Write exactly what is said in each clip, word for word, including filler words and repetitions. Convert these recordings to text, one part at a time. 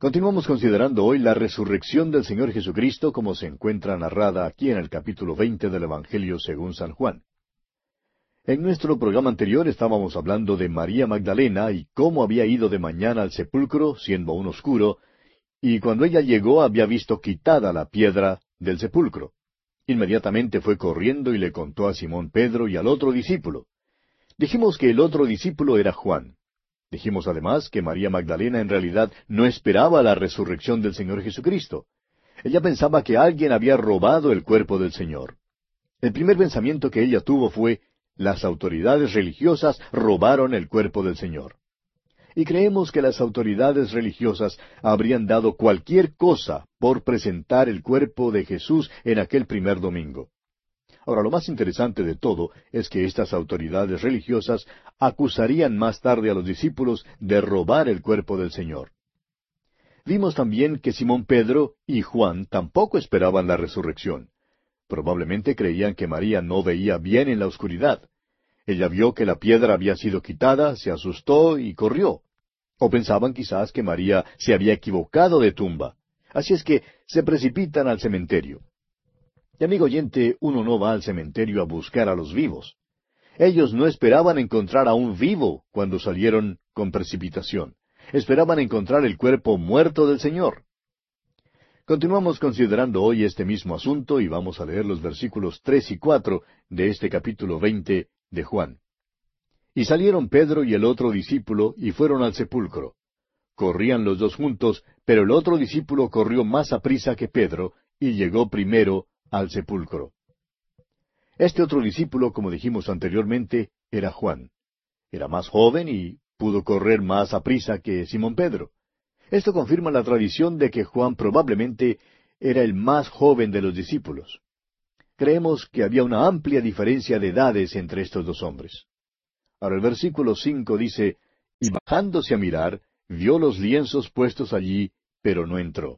Continuamos considerando hoy la resurrección del Señor Jesucristo como se encuentra narrada aquí en el capítulo veinte del Evangelio según San Juan. En nuestro programa anterior estábamos hablando de María Magdalena y cómo había ido de mañana al sepulcro, siendo aún oscuro, y cuando ella llegó había visto quitada la piedra del sepulcro. Inmediatamente fue corriendo y le contó a Simón Pedro y al otro discípulo. Dijimos que el otro discípulo era Juan. Dijimos además que María Magdalena en realidad no esperaba la resurrección del Señor Jesucristo. Ella pensaba que alguien había robado el cuerpo del Señor. El primer pensamiento que ella tuvo fue, las autoridades religiosas robaron el cuerpo del Señor. Y creemos que las autoridades religiosas habrían dado cualquier cosa por presentar el cuerpo de Jesús en aquel primer domingo. Ahora, lo más interesante de todo es que estas autoridades religiosas acusarían más tarde a los discípulos de robar el cuerpo del Señor. Vimos también que Simón Pedro y Juan tampoco esperaban la resurrección. Probablemente creían que María no veía bien en la oscuridad. Ella vio que la piedra había sido quitada, se asustó y corrió. O pensaban quizás que María se había equivocado de tumba. Así es que se precipitan al cementerio. Y amigo oyente, uno no va al cementerio a buscar a los vivos. Ellos no esperaban encontrar a un vivo cuando salieron con precipitación. Esperaban encontrar el cuerpo muerto del Señor. Continuamos considerando hoy este mismo asunto y vamos a leer los versículos tres y cuatro de este capítulo veinte de Juan. Y salieron Pedro y el otro discípulo y fueron al sepulcro. Corrían los dos juntos, pero el otro discípulo corrió más aprisa que Pedro y llegó primero al sepulcro. Este otro discípulo, como dijimos anteriormente, era Juan. Era más joven y pudo correr más aprisa que Simón Pedro. Esto confirma la tradición de que Juan probablemente era el más joven de los discípulos. Creemos que había una amplia diferencia de edades entre estos dos hombres. Ahora el versículo cinco dice, y bajándose a mirar, vio los lienzos puestos allí, pero no entró.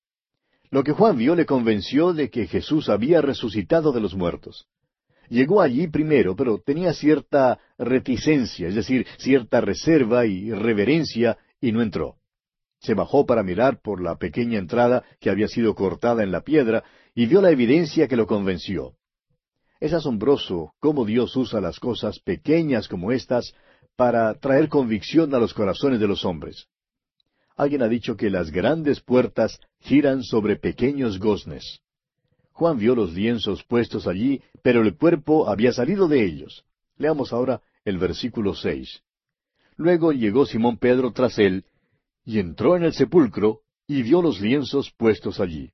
Lo que Juan vio le convenció de que Jesús había resucitado de los muertos. Llegó allí primero, pero tenía cierta reticencia, es decir, cierta reserva y reverencia, y no entró. Se bajó para mirar por la pequeña entrada que había sido cortada en la piedra, y vio la evidencia que lo convenció. Es asombroso cómo Dios usa las cosas pequeñas como estas para traer convicción a los corazones de los hombres. Alguien ha dicho que las grandes puertas giran sobre pequeños goznes. Juan vio los lienzos puestos allí, pero el cuerpo había salido de ellos. Leamos ahora el versículo seis. Luego llegó Simón Pedro tras él, y entró en el sepulcro, y vio los lienzos puestos allí.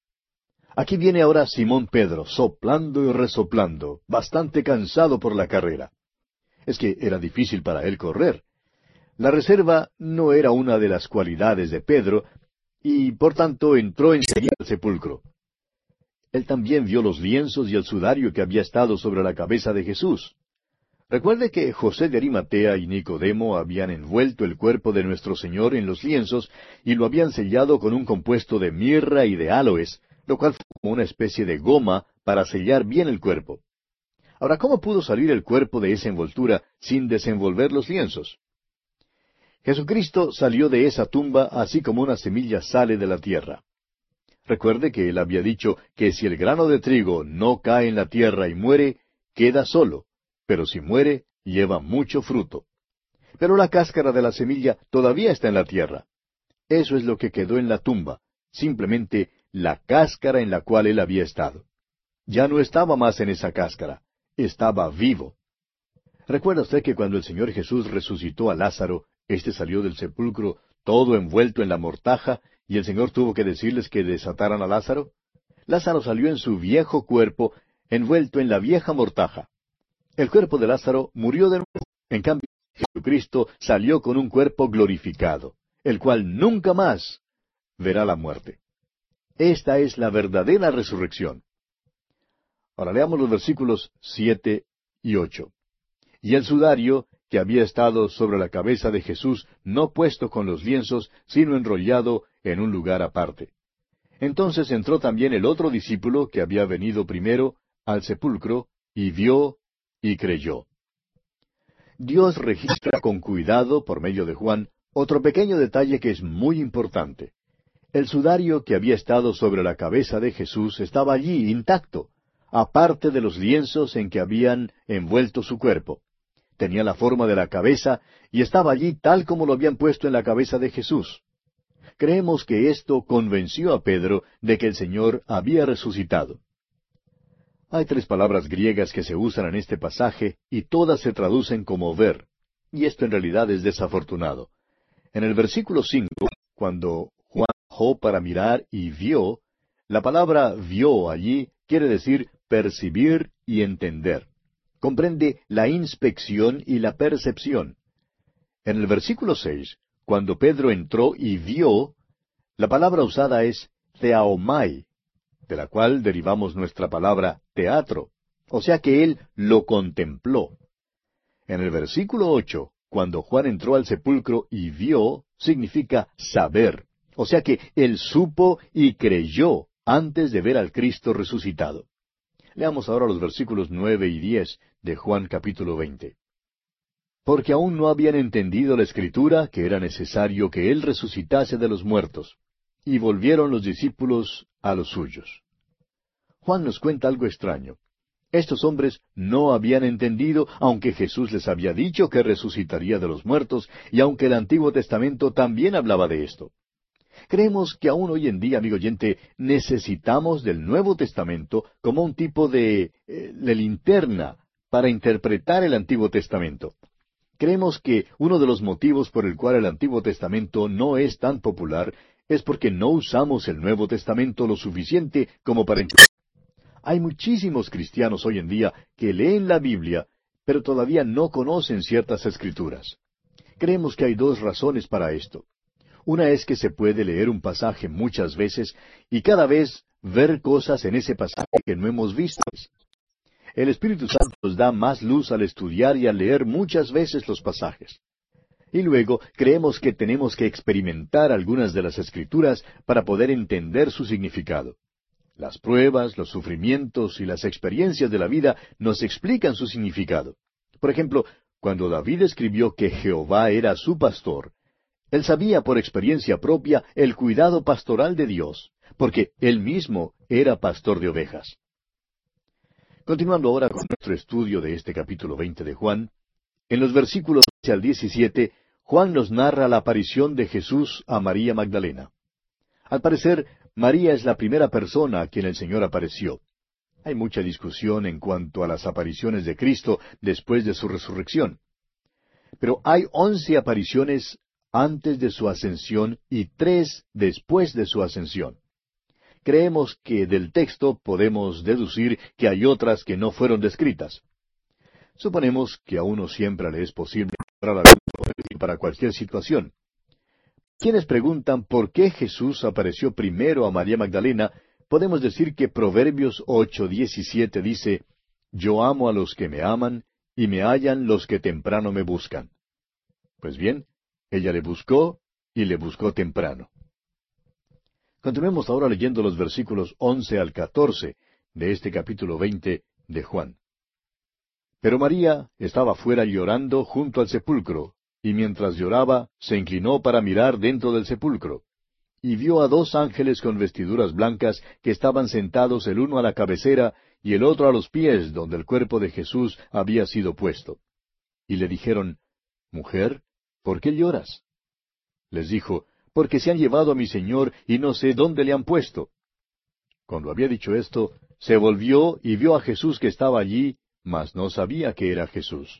Aquí viene ahora Simón Pedro, soplando y resoplando, bastante cansado por la carrera. Es que era difícil para él correr. La reserva no era una de las cualidades de Pedro, y por tanto entró enseguida al sepulcro. Él también vio los lienzos y el sudario que había estado sobre la cabeza de Jesús. Recuerde que José de Arimatea y Nicodemo habían envuelto el cuerpo de nuestro Señor en los lienzos y lo habían sellado con un compuesto de mirra y de áloes, lo cual fue como una especie de goma para sellar bien el cuerpo. Ahora, ¿cómo pudo salir el cuerpo de esa envoltura sin desenvolver los lienzos? Jesucristo salió de esa tumba así como una semilla sale de la tierra. Recuerde que él había dicho que si el grano de trigo no cae en la tierra y muere, queda solo, pero si muere, lleva mucho fruto. Pero la cáscara de la semilla todavía está en la tierra. Eso es lo que quedó en la tumba, simplemente la cáscara en la cual él había estado. Ya no estaba más en esa cáscara, estaba vivo. ¿Recuerda usted que cuando el Señor Jesús resucitó a Lázaro, éste salió del sepulcro todo envuelto en la mortaja, y el Señor tuvo que decirles que desataran a Lázaro? Lázaro salió en su viejo cuerpo, envuelto en la vieja mortaja. El cuerpo de Lázaro murió de nuevo. En cambio, Jesucristo salió con un cuerpo glorificado, el cual nunca más verá la muerte. Esta es la verdadera resurrección. Ahora leamos los versículos siete y ocho. Y el sudario que había estado sobre la cabeza de Jesús, no puesto con los lienzos, sino enrollado en un lugar aparte. Entonces entró también el otro discípulo que había venido primero al sepulcro, y vio y creyó. Dios registra con cuidado, por medio de Juan, otro pequeño detalle que es muy importante. El sudario que había estado sobre la cabeza de Jesús estaba allí intacto, aparte de los lienzos en que habían envuelto su cuerpo. Tenía la forma de la cabeza y estaba allí tal como lo habían puesto en la cabeza de Jesús. Creemos que esto convenció a Pedro de que el Señor había resucitado. Hay tres palabras griegas que se usan en este pasaje y todas se traducen como ver, y esto en realidad es desafortunado. En el versículo cinco, cuando Juan bajó para mirar y vio, la palabra vio allí quiere decir percibir y entender. Comprende la inspección y la percepción. En el versículo seis, cuando Pedro entró y vio, la palabra usada es theaomai, de la cual derivamos nuestra palabra teatro, o sea que él lo contempló. En el versículo ocho, cuando Juan entró al sepulcro y vio, significa saber, o sea que él supo y creyó antes de ver al Cristo resucitado. Leamos ahora los versículos nueve y diez de Juan capítulo veinte. Porque aún no habían entendido la Escritura que era necesario que él resucitase de los muertos, y volvieron los discípulos a los suyos. Juan nos cuenta algo extraño. Estos hombres no habían entendido, aunque Jesús les había dicho que resucitaría de los muertos, y aunque el Antiguo Testamento también hablaba de esto. Creemos que aún hoy en día, amigo oyente, necesitamos del Nuevo Testamento como un tipo de, eh, de linterna para interpretar el Antiguo Testamento. Creemos que uno de los motivos por el cual el Antiguo Testamento no es tan popular es porque no usamos el Nuevo Testamento lo suficiente como para entender. Hay muchísimos cristianos hoy en día que leen la Biblia, pero todavía no conocen ciertas escrituras. Creemos que hay dos razones para esto. Una es que se puede leer un pasaje muchas veces y cada vez ver cosas en ese pasaje que no hemos visto. El Espíritu Santo nos da más luz al estudiar y al leer muchas veces los pasajes. Y luego creemos que tenemos que experimentar algunas de las escrituras para poder entender su significado. Las pruebas, los sufrimientos y las experiencias de la vida nos explican su significado. Por ejemplo, cuando David escribió que Jehová era su pastor, él sabía por experiencia propia el cuidado pastoral de Dios, porque él mismo era pastor de ovejas. Continuando ahora con nuestro estudio de este capítulo veinte de Juan, en los versículos once al diecisiete, Juan nos narra la aparición de Jesús a María Magdalena. Al parecer, María es la primera persona a quien el Señor apareció. Hay mucha discusión en cuanto a las apariciones de Cristo después de su resurrección. Pero hay once apariciones antes de su ascensión y tres después de su ascensión. Creemos que del texto podemos deducir que hay otras que no fueron descritas. Suponemos que a uno siempre le es posible encontrar algo para cualquier situación. Quienes preguntan por qué Jesús apareció primero a María Magdalena, podemos decir que Proverbios ocho diecisiete dice, «Yo amo a los que me aman, y me hallan los que temprano me buscan». Pues bien, ella le buscó, y le buscó temprano. Continuemos ahora leyendo los versículos once al catorce de este capítulo veinte de Juan. Pero María estaba fuera llorando junto al sepulcro, y mientras lloraba, se inclinó para mirar dentro del sepulcro, y vio a dos ángeles con vestiduras blancas que estaban sentados el uno a la cabecera y el otro a los pies donde el cuerpo de Jesús había sido puesto. Y le dijeron, «Mujer, ¿por qué lloras?» Les dijo, «Porque se han llevado a mi Señor y no sé dónde le han puesto». Cuando había dicho esto, se volvió y vio a Jesús que estaba allí, mas no sabía que era Jesús.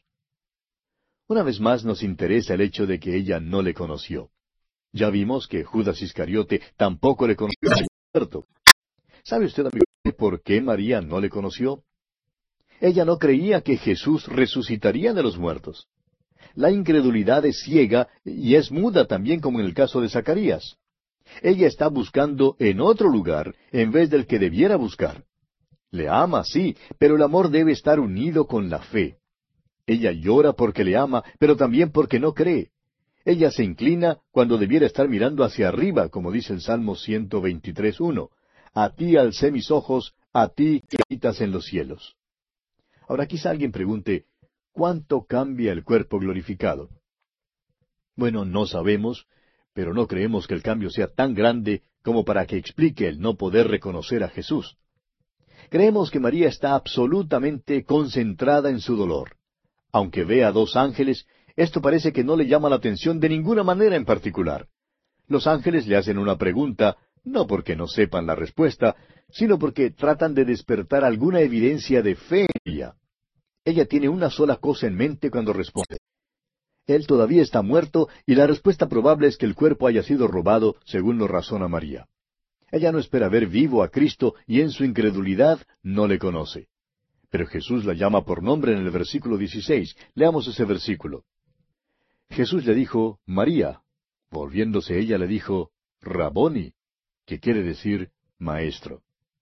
Una vez más nos interesa el hecho de que ella no le conoció. Ya vimos que Judas Iscariote tampoco le conoció, ¿cierto? ¿Sabe usted, amigo, por qué María no le conoció? Ella no creía que Jesús resucitaría de los muertos. La incredulidad es ciega y es muda también como en el caso de Zacarías. Ella está buscando en otro lugar en vez del que debiera buscar. Le ama, sí, pero el amor debe estar unido con la fe. Ella llora porque le ama, pero también porque no cree. Ella se inclina cuando debiera estar mirando hacia arriba, como dice el Salmo ciento veintitrés uno. A ti alcé mis ojos, a ti que habitas en los cielos. Ahora quizá alguien pregunte, ¿cuánto cambia el cuerpo glorificado? Bueno, no sabemos, pero no creemos que el cambio sea tan grande como para que explique el no poder reconocer a Jesús. Creemos que María está absolutamente concentrada en su dolor. Aunque ve a dos ángeles, esto parece que no le llama la atención de ninguna manera en particular. Los ángeles le hacen una pregunta, no porque no sepan la respuesta, sino porque tratan de despertar alguna evidencia de fe en ella. Ella tiene una sola cosa en mente cuando responde. Él todavía está muerto y la respuesta probable es que el cuerpo haya sido robado, según lo razona María. Ella no espera ver vivo a Cristo y en su incredulidad no le conoce. Pero Jesús la llama por nombre en el versículo dieciséis. Leamos ese versículo. Jesús le dijo, María. Volviéndose ella le dijo, Raboni, que quiere decir maestro.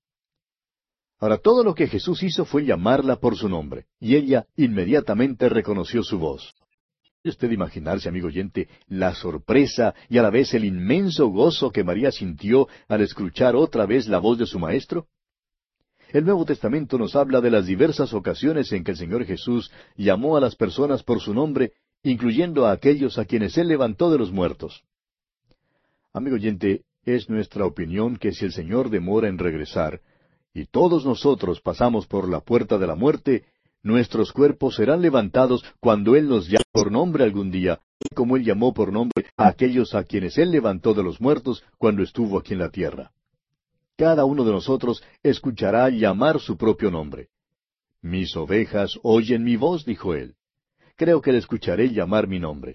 Ahora todo lo que Jesús hizo fue llamarla por su nombre, y ella inmediatamente reconoció su voz. ¿Puede usted imaginarse, amigo oyente, la sorpresa y a la vez el inmenso gozo que María sintió al escuchar otra vez la voz de su Maestro? El Nuevo Testamento nos habla de las diversas ocasiones en que el Señor Jesús llamó a las personas por su nombre, incluyendo a aquellos a quienes Él levantó de los muertos. Amigo oyente, es nuestra opinión que si el Señor demora en regresar, y todos nosotros pasamos por la puerta de la muerte, nuestros cuerpos serán levantados cuando Él nos llame por nombre algún día, como Él llamó por nombre a aquellos a quienes Él levantó de los muertos cuando estuvo aquí en la tierra. Cada uno de nosotros escuchará llamar su propio nombre. Mis ovejas oyen mi voz, dijo Él. Creo que le escucharé llamar mi nombre.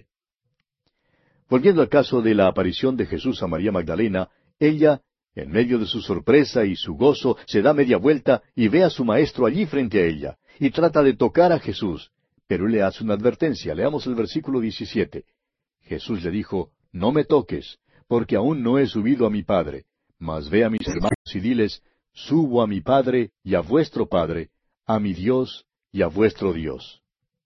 Volviendo al caso de la aparición de Jesús a María Magdalena, ella, en medio de su sorpresa y su gozo, se da media vuelta y ve a su maestro allí frente a ella, y trata de tocar a Jesús, pero él le hace una advertencia. Leamos el versículo diecisiete. Jesús le dijo, No me toques, porque aún no he subido a mi Padre, mas ve a mis hermanos y diles, Subo a mi Padre y a vuestro Padre, a mi Dios y a vuestro Dios.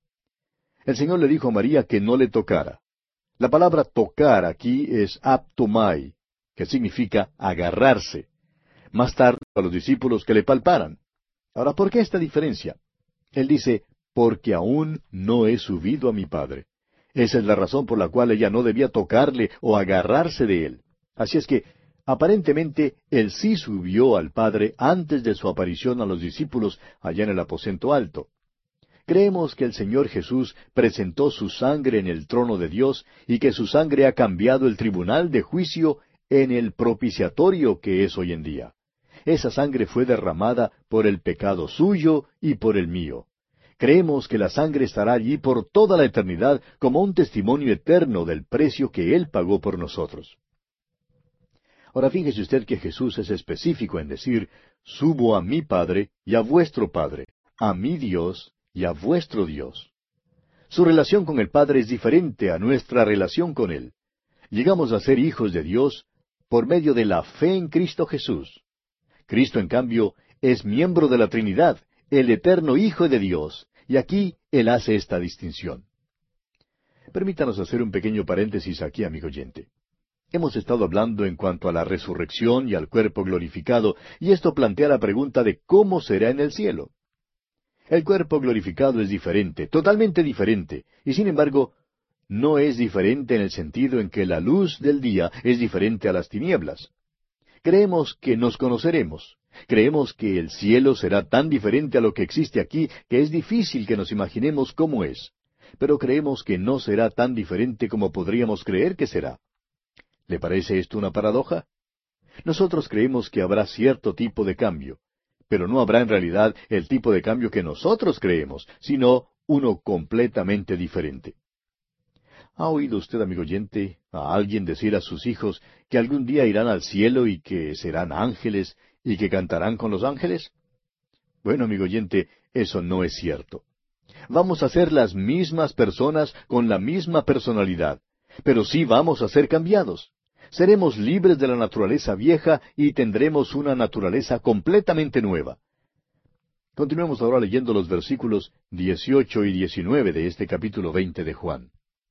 El Señor le dijo a María que no le tocara. La palabra tocar aquí es aptomai, que significa agarrarse. Más tarde a los discípulos que le palparan. Ahora, ¿por qué esta diferencia? Él dice, porque aún no he subido a mi Padre. Esa es la razón por la cual ella no debía tocarle o agarrarse de él. Así es que, aparentemente, él sí subió al Padre antes de su aparición a los discípulos allá en el aposento alto. Creemos que el Señor Jesús presentó su sangre en el trono de Dios y que su sangre ha cambiado el tribunal de juicio en el propiciatorio que es hoy en día. Esa sangre fue derramada por el pecado suyo y por el mío. Creemos que la sangre estará allí por toda la eternidad como un testimonio eterno del precio que Él pagó por nosotros. Ahora fíjese usted que Jesús es específico en decir, subo a mi Padre y a vuestro Padre, a mi Dios y a vuestro Dios. Su relación con el Padre es diferente a nuestra relación con Él. Llegamos a ser hijos de Dios por medio de la fe en Cristo Jesús. Cristo, en cambio, es miembro de la Trinidad, el eterno Hijo de Dios, y aquí Él hace esta distinción. Permítanos hacer un pequeño paréntesis aquí, amigo oyente. Hemos estado hablando en cuanto a la resurrección y al cuerpo glorificado, y esto plantea la pregunta de cómo será en el cielo. El cuerpo glorificado es diferente, totalmente diferente, y sin embargo, no es diferente en el sentido en que la luz del día es diferente a las tinieblas. Creemos que nos conoceremos. Creemos que el cielo será tan diferente a lo que existe aquí que es difícil que nos imaginemos cómo es. Pero creemos que no será tan diferente como podríamos creer que será. ¿Le parece esto una paradoja? Nosotros creemos que habrá cierto tipo de cambio, pero no habrá en realidad el tipo de cambio que nosotros creemos, sino uno completamente diferente. ¿Ha oído usted, amigo oyente, a alguien decir a sus hijos que algún día irán al cielo y que serán ángeles y que cantarán con los ángeles? Bueno, amigo oyente, eso no es cierto. Vamos a ser las mismas personas con la misma personalidad, pero sí vamos a ser cambiados. Seremos libres de la naturaleza vieja y tendremos una naturaleza completamente nueva. Continuemos ahora leyendo los versículos dieciocho y diecinueve de este capítulo veinte de Juan.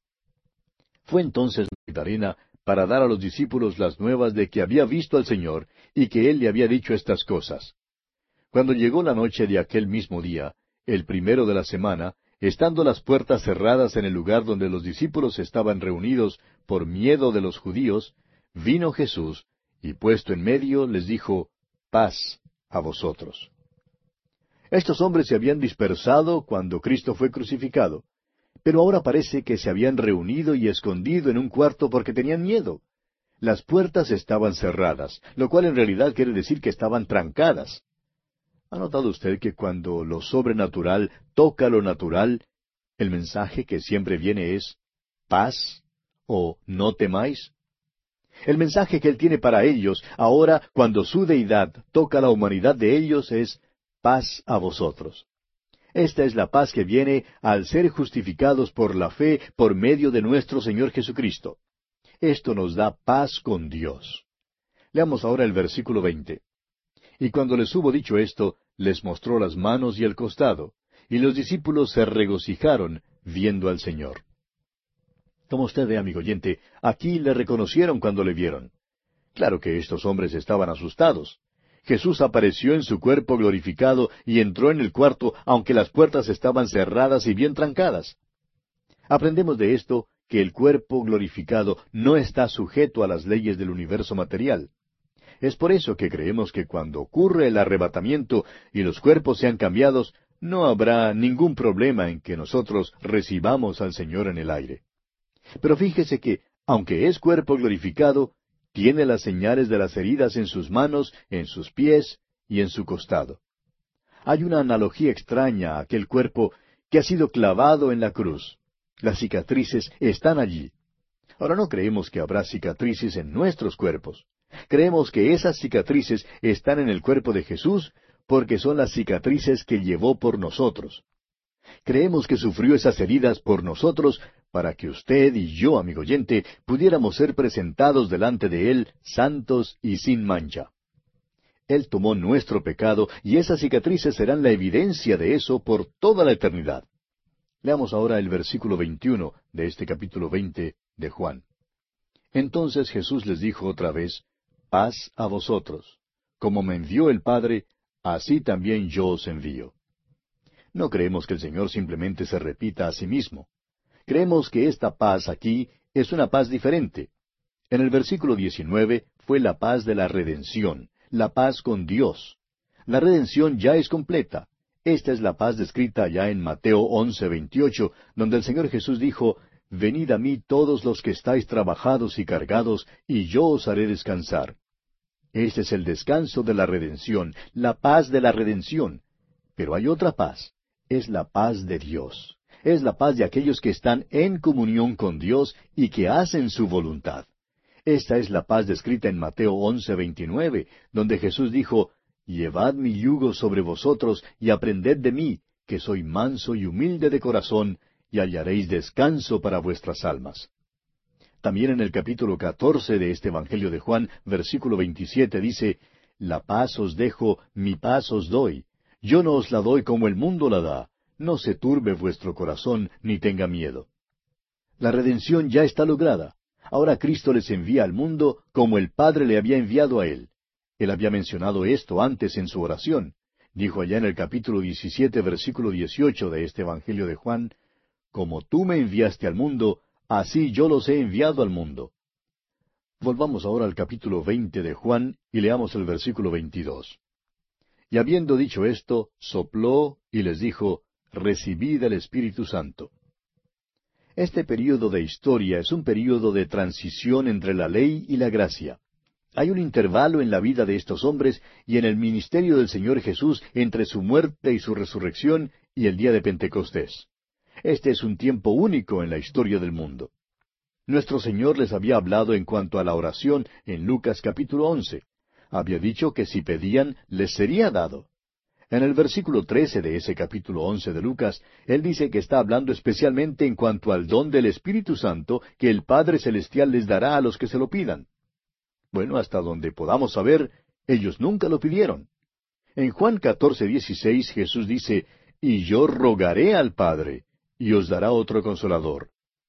Fue entonces Magdalena para dar a los discípulos las nuevas de que había visto al Señor y que Él le había dicho estas cosas. Cuando llegó la noche de aquel mismo día, el primero de la semana, estando las puertas cerradas en el lugar donde los discípulos estaban reunidos por miedo de los judíos, vino Jesús, y puesto en medio les dijo, paz a vosotros. Estos hombres se habían dispersado cuando Cristo fue crucificado, pero ahora parece que se habían reunido y escondido en un cuarto porque tenían miedo. Las puertas estaban cerradas, lo cual en realidad quiere decir que estaban trancadas. ¿Ha notado usted que cuando lo sobrenatural toca lo natural, el mensaje que siempre viene es paz o no temáis? El mensaje que Él tiene para ellos, ahora cuando su deidad toca a la humanidad de ellos, es paz a vosotros. Esta es la paz que viene al ser justificados por la fe por medio de nuestro Señor Jesucristo. Esto nos da paz con Dios. Leamos ahora el versículo veinte. Y cuando les hubo dicho esto, les mostró las manos y el costado, y los discípulos se regocijaron viendo al Señor. Como usted ve, amigo oyente, aquí le reconocieron cuando le vieron. Claro que estos hombres estaban asustados. Jesús apareció en su cuerpo glorificado y entró en el cuarto, aunque las puertas estaban cerradas y bien trancadas. Aprendemos de esto que el cuerpo glorificado no está sujeto a las leyes del universo material. Es por eso que creemos que cuando ocurre el arrebatamiento y los cuerpos sean cambiados, no habrá ningún problema en que nosotros recibamos al Señor en el aire. Pero fíjese que, aunque es cuerpo glorificado, tiene las señales de las heridas en sus manos, en sus pies y en su costado. Hay una analogía extraña a aquel cuerpo que ha sido clavado en la cruz. Las cicatrices están allí. Ahora no creemos que habrá cicatrices en nuestros cuerpos. Creemos que esas cicatrices están en el cuerpo de Jesús porque son las cicatrices que llevó por nosotros. Creemos que sufrió esas heridas por nosotros para que usted y yo, amigo oyente, pudiéramos ser presentados delante de Él santos y sin mancha. Él tomó nuestro pecado y esas cicatrices serán la evidencia de eso por toda la eternidad. Leamos ahora el versículo veintiuno de este capítulo veinte de Juan. Entonces Jesús les dijo otra vez, paz a vosotros. Como me envió el Padre, así también yo os envío. No creemos que el Señor simplemente se repita a sí mismo. Creemos que esta paz aquí es una paz diferente. En el versículo diecinueve fue la paz de la redención, la paz con Dios. La redención ya es completa. Esta es la paz descrita ya en Mateo once veintiocho, donde el Señor Jesús dijo, venid a mí todos los que estáis trabajados y cargados, y yo os haré descansar. Este es el descanso de la redención, la paz de la redención. Pero hay otra paz, es la paz de Dios. Es la paz de aquellos que están en comunión con Dios y que hacen su voluntad. Esta es la paz descrita en Mateo once veintinueve, donde Jesús dijo, llevad mi yugo sobre vosotros y aprended de mí, que soy manso y humilde de corazón, y hallaréis descanso para vuestras almas. También en el capítulo catorce de este Evangelio de Juan, versículo veintisiete, dice, la paz os dejo, mi paz os doy. Yo no os la doy como el mundo la da. No se turbe vuestro corazón, ni tenga miedo. La redención ya está lograda. Ahora Cristo les envía al mundo como el Padre le había enviado a Él. Él había mencionado esto antes en su oración. Dijo allá en el capítulo diecisiete, versículo dieciocho de este Evangelio de Juan, como tú me enviaste al mundo, así yo los he enviado al mundo. Volvamos ahora al capítulo veinte de Juan y leamos el versículo veintidós. Y habiendo dicho esto, sopló y les dijo, recibid el Espíritu Santo. Este período de historia es un período de transición entre la ley y la gracia. Hay un intervalo en la vida de estos hombres y en el ministerio del Señor Jesús entre su muerte y su resurrección y el día de Pentecostés. Este es un tiempo único en la historia del mundo. Nuestro Señor les había hablado en cuanto a la oración en Lucas capítulo once. Había dicho que si pedían, les sería dado. En el versículo trece de ese capítulo once de Lucas, Él dice que está hablando especialmente en cuanto al don del Espíritu Santo que el Padre Celestial les dará a los que se lo pidan. Bueno, hasta donde podamos saber, ellos nunca lo pidieron. En Juan catorce dieciséis Jesús dice, y yo rogaré al Padre, y os dará otro consolador.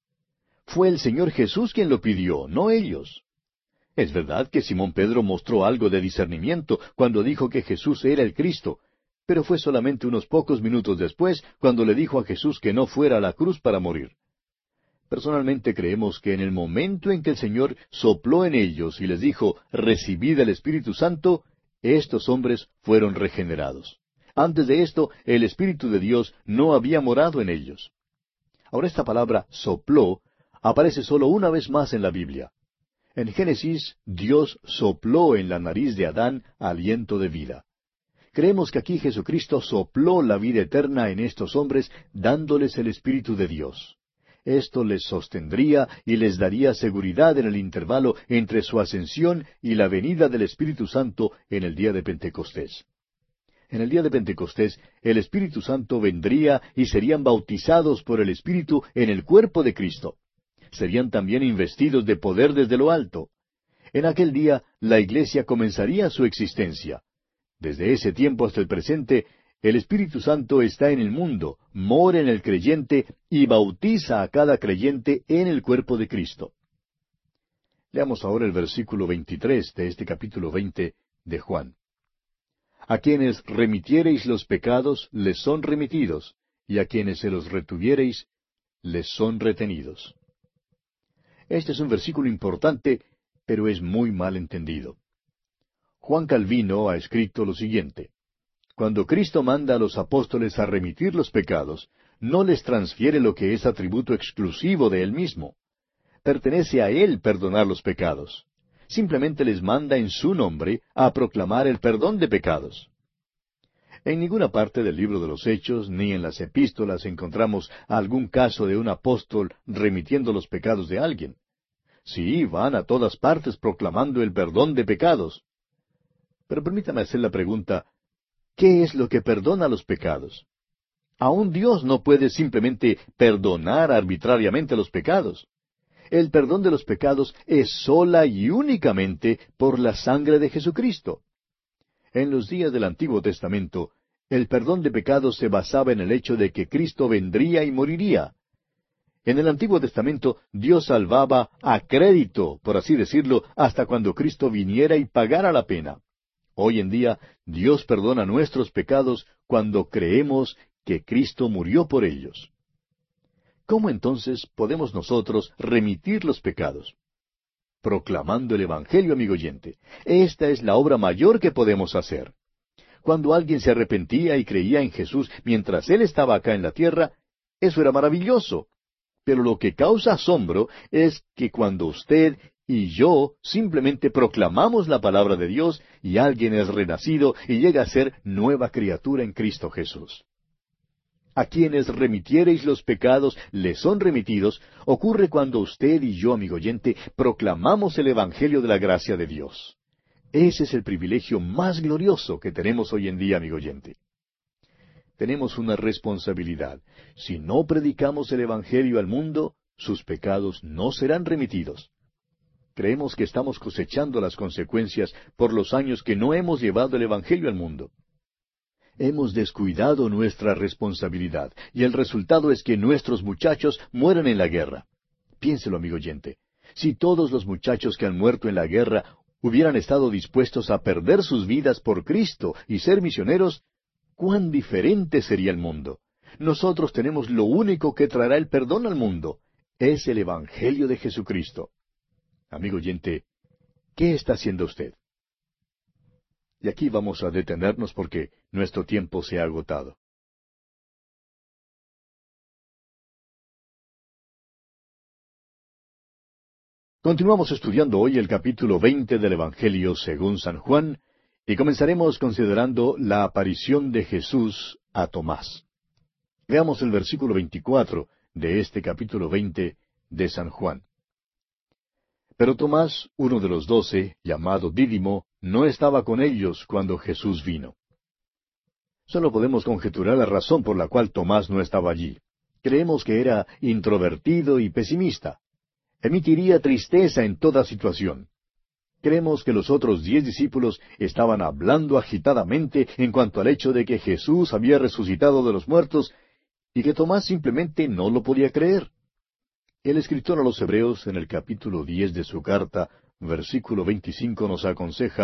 Fue el Señor Jesús quien lo pidió, no ellos. Es verdad que Simón Pedro mostró algo de discernimiento cuando dijo que Jesús era el Cristo, pero fue solamente unos pocos minutos después cuando le dijo a Jesús que no fuera a la cruz para morir. Personalmente creemos que en el momento en que el Señor sopló en ellos y les dijo, recibid el Espíritu Santo, estos hombres fueron regenerados. Antes de esto, el Espíritu de Dios no había morado en ellos. Ahora esta palabra sopló aparece solo una vez más en la Biblia. En Génesis, Dios sopló en la nariz de Adán aliento de vida. Creemos que aquí Jesucristo sopló la vida eterna en estos hombres, dándoles el Espíritu de Dios. Esto les sostendría y les daría seguridad en el intervalo entre su ascensión y la venida del Espíritu Santo en el día de Pentecostés. En el día de Pentecostés, el Espíritu Santo vendría y serían bautizados por el Espíritu en el cuerpo de Cristo. Serían también investidos de poder desde lo alto. En aquel día, la Iglesia comenzaría su existencia. Desde ese tiempo hasta el presente, el Espíritu Santo está en el mundo, mora en el creyente y bautiza a cada creyente en el cuerpo de Cristo. Leamos ahora el versículo veintitrés de este capítulo veinte de Juan. A quienes remitiereis los pecados, les son remitidos, y a quienes se los retuviereis, les son retenidos. Este es un versículo importante, pero es muy mal entendido. Juan Calvino ha escrito lo siguiente: cuando Cristo manda a los apóstoles a remitir los pecados, no les transfiere lo que es atributo exclusivo de Él mismo. Pertenece a Él perdonar los pecados. Simplemente les manda en su nombre a proclamar el perdón de pecados. En ninguna parte del libro de los Hechos, ni en las epístolas encontramos algún caso de un apóstol remitiendo los pecados de alguien. Sí, van a todas partes proclamando el perdón de pecados. Pero permítame hacer la pregunta, ¿qué es lo que perdona los pecados? Aún Dios no puede simplemente perdonar arbitrariamente los pecados. El perdón de los pecados es sola y únicamente por la sangre de Jesucristo. En los días del Antiguo Testamento, el perdón de pecados se basaba en el hecho de que Cristo vendría y moriría. En el Antiguo Testamento, Dios salvaba a crédito, por así decirlo, hasta cuando Cristo viniera y pagara la pena. Hoy en día, Dios perdona nuestros pecados cuando creemos que Cristo murió por ellos. ¿Cómo entonces podemos nosotros remitir los pecados? Proclamando el Evangelio, amigo oyente. Esta es la obra mayor que podemos hacer. Cuando alguien se arrepentía y creía en Jesús mientras Él estaba acá en la tierra, eso era maravilloso. Pero lo que causa asombro es que cuando usted y yo simplemente proclamamos la palabra de Dios y alguien es renacido y llega a ser nueva criatura en Cristo Jesús. A quienes remitiereis los pecados les son remitidos, ocurre cuando usted y yo, amigo oyente, proclamamos el Evangelio de la gracia de Dios. Ese es el privilegio más glorioso que tenemos hoy en día, amigo oyente. Tenemos una responsabilidad. Si no predicamos el Evangelio al mundo, sus pecados no serán remitidos. Creemos que estamos cosechando las consecuencias por los años que no hemos llevado el Evangelio al mundo. Hemos descuidado nuestra responsabilidad, y el resultado es que nuestros muchachos mueren en la guerra. Piénselo, amigo oyente. Si todos los muchachos que han muerto en la guerra hubieran estado dispuestos a perder sus vidas por Cristo y ser misioneros, ¿cuán diferente sería el mundo? Nosotros tenemos lo único que traerá el perdón al mundo. Es el Evangelio de Jesucristo. Amigo oyente, ¿qué está haciendo usted? Y aquí vamos a detenernos porque nuestro tiempo se ha agotado. Continuamos estudiando hoy el capítulo veinte del Evangelio según San Juan, y comenzaremos considerando la aparición de Jesús a Tomás. Veamos el versículo veinticuatro de este capítulo veinte de San Juan. Pero Tomás, uno de los doce, llamado Dídimo, no estaba con ellos cuando Jesús vino. Solo podemos conjeturar la razón por la cual Tomás no estaba allí. Creemos que era introvertido y pesimista. Emitiría tristeza en toda situación. Creemos que los otros diez discípulos estaban hablando agitadamente en cuanto al hecho de que Jesús había resucitado de los muertos y que Tomás simplemente no lo podía creer. El escritor a los Hebreos, en el capítulo diez de su carta, versículo veinticinco, nos aconseja: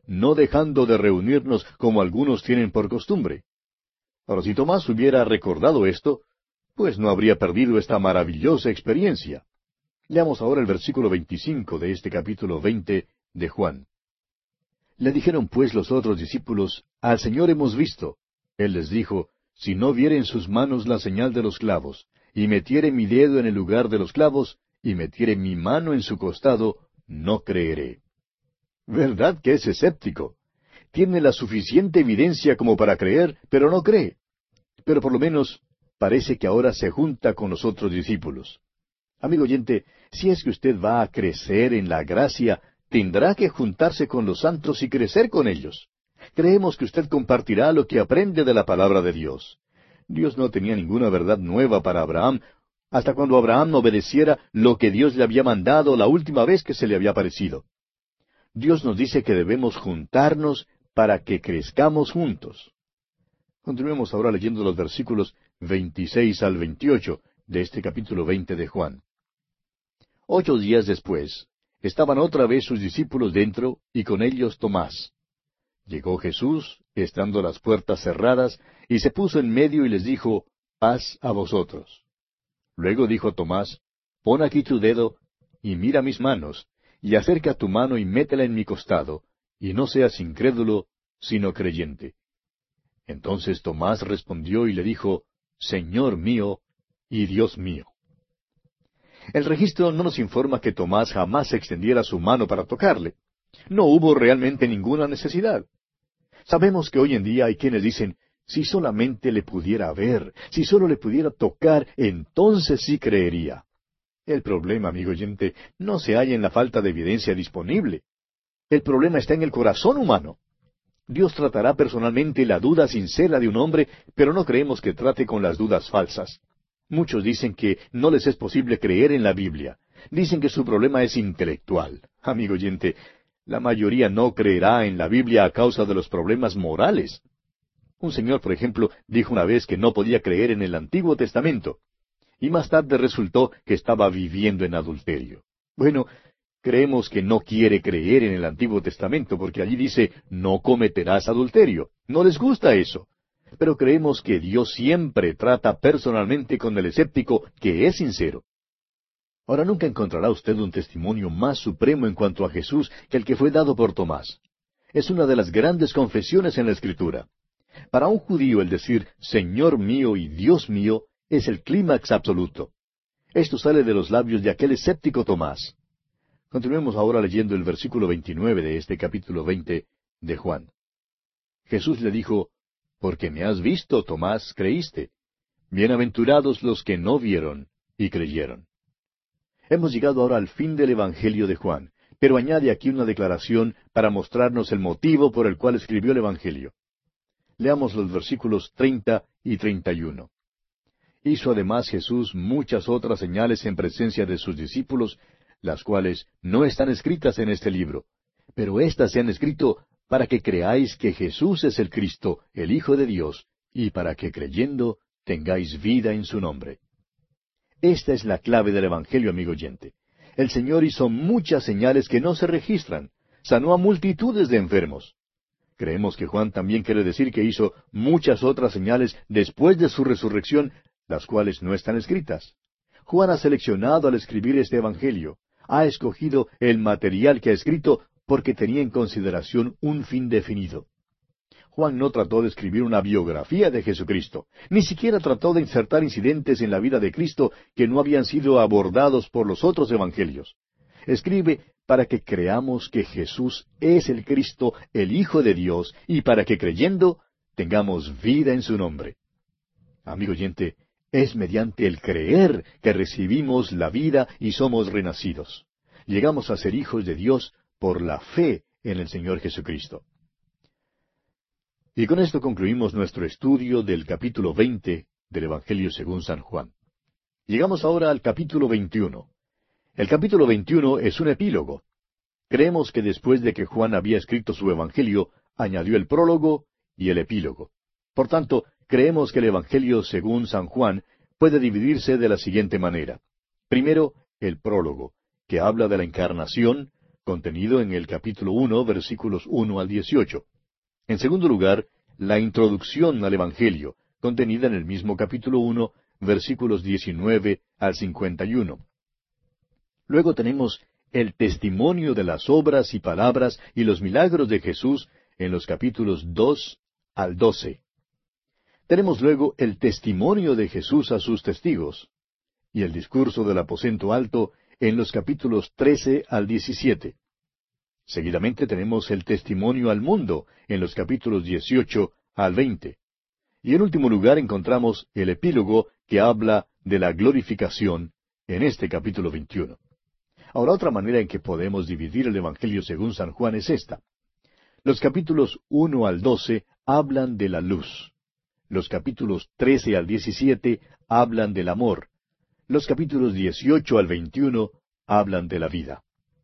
no dejando de reunirnos como algunos tienen por costumbre. Ahora, si Tomás hubiera recordado esto, pues no habría perdido esta maravillosa experiencia. Leamos ahora el versículo veinticinco de este capítulo veinte de Juan. Le dijeron pues los otros discípulos, Al Señor hemos visto. Él les dijo, Si no viere en sus manos la señal de los clavos, y metiere mi dedo en el lugar de los clavos, y metiere mi mano en su costado, no creeré. ¿Verdad que es escéptico? Tiene la suficiente evidencia como para creer, pero no cree. Pero por lo menos parece que ahora se junta con los otros discípulos. Amigo oyente, si es que usted va a crecer en la gracia, tendrá que juntarse con los santos y crecer con ellos. Creemos que usted compartirá lo que aprende de la palabra de Dios. Dios no tenía ninguna verdad nueva para Abraham, hasta cuando Abraham obedeciera lo que Dios le había mandado la última vez que se le había aparecido. Dios nos dice que debemos juntarnos para que crezcamos juntos. Continuemos ahora leyendo los versículos veintiséis al veintiocho de este capítulo veinte de Juan. Ocho días después, estaban otra vez sus discípulos dentro, y con ellos Tomás. Llegó Jesús, estando las puertas cerradas, y se puso en medio y les dijo, Paz a vosotros. Luego dijo Tomás, Pon aquí tu dedo, y mira mis manos, y acerca tu mano y métela en mi costado, y no seas incrédulo, sino creyente. Entonces Tomás respondió y le dijo, Señor mío y Dios mío. El registro no nos informa que Tomás jamás extendiera su mano para tocarle. No hubo realmente ninguna necesidad. Sabemos que hoy en día hay quienes dicen, si solamente le pudiera ver, si solo le pudiera tocar, entonces sí creería. El problema, amigo oyente, no se halla en la falta de evidencia disponible. El problema está en el corazón humano. Dios tratará personalmente la duda sincera de un hombre, pero no creemos que trate con las dudas falsas. Muchos dicen que no les es posible creer en la Biblia. Dicen que su problema es intelectual. Amigo oyente, la mayoría no creerá en la Biblia a causa de los problemas morales. Un señor, por ejemplo, dijo una vez que no podía creer en el Antiguo Testamento, y más tarde resultó que estaba viviendo en adulterio. Bueno, creemos que no quiere creer en el Antiguo Testamento porque allí dice, no cometerás adulterio. No les gusta eso. Pero creemos que Dios siempre trata personalmente con el escéptico que es sincero. Ahora nunca encontrará usted un testimonio más supremo en cuanto a Jesús que el que fue dado por Tomás. Es una de las grandes confesiones en la Escritura. Para un judío el decir, Señor mío y Dios mío, es el clímax absoluto. Esto sale de los labios de aquel escéptico Tomás. Continuemos ahora leyendo el versículo veintinueve de este capítulo veinte de Juan. Jesús le dijo, Porque me has visto, Tomás, creíste. Bienaventurados los que no vieron y creyeron. Hemos llegado ahora al fin del Evangelio de Juan, pero añade aquí una declaración para mostrarnos el motivo por el cual escribió el Evangelio. Leamos los versículos treinta y treinta y uno. Hizo además Jesús muchas otras señales en presencia de sus discípulos, las cuales no están escritas en este libro, pero éstas se han escrito para que creáis que Jesús es el Cristo, el Hijo de Dios, y para que creyendo tengáis vida en su nombre. Esta es la clave del Evangelio, amigo oyente. El Señor hizo muchas señales que no se registran, sanó a multitudes de enfermos. Creemos que Juan también quiere decir que hizo muchas otras señales después de su resurrección, las cuales no están escritas. Juan ha seleccionado al escribir este Evangelio, ha escogido el material que ha escrito porque tenía en consideración un fin definido. Juan no trató de escribir una biografía de Jesucristo, ni siquiera trató de insertar incidentes en la vida de Cristo que no habían sido abordados por los otros evangelios. Escribe para que creamos que Jesús es el Cristo, el Hijo de Dios, y para que creyendo tengamos vida en su nombre. Amigo oyente, es mediante el creer que recibimos la vida y somos renacidos. Llegamos a ser hijos de Dios por la fe en el Señor Jesucristo. Y con esto concluimos nuestro estudio del capítulo veinte del Evangelio según San Juan. Llegamos ahora al capítulo veintiuno. El capítulo veintiuno es un epílogo. Creemos que después de que Juan había escrito su Evangelio, añadió el prólogo y el epílogo. Por tanto, creemos que el Evangelio según San Juan puede dividirse de la siguiente manera. Primero, el prólogo, que habla de la encarnación, contenido en el capítulo uno, versículos uno al dieciocho. En segundo lugar, la introducción al Evangelio, contenida en el mismo capítulo uno, versículos diecinueve al cincuenta y uno. Luego tenemos el testimonio de las obras y palabras y los milagros de Jesús en los capítulos dos al doce. Tenemos luego el testimonio de Jesús a sus testigos y el discurso del aposento alto en los capítulos trece al diecisiete. Seguidamente tenemos el testimonio al mundo en los capítulos dieciocho al veinte. Y en último lugar encontramos el epílogo que habla de la glorificación en este capítulo veintiuno. Ahora, otra manera en que podemos dividir el Evangelio según San Juan es esta. Los capítulos uno al doce hablan de la luz. Los capítulos trece al diecisiete hablan del amor. Los capítulos dieciocho al veintiuno hablan de la vida.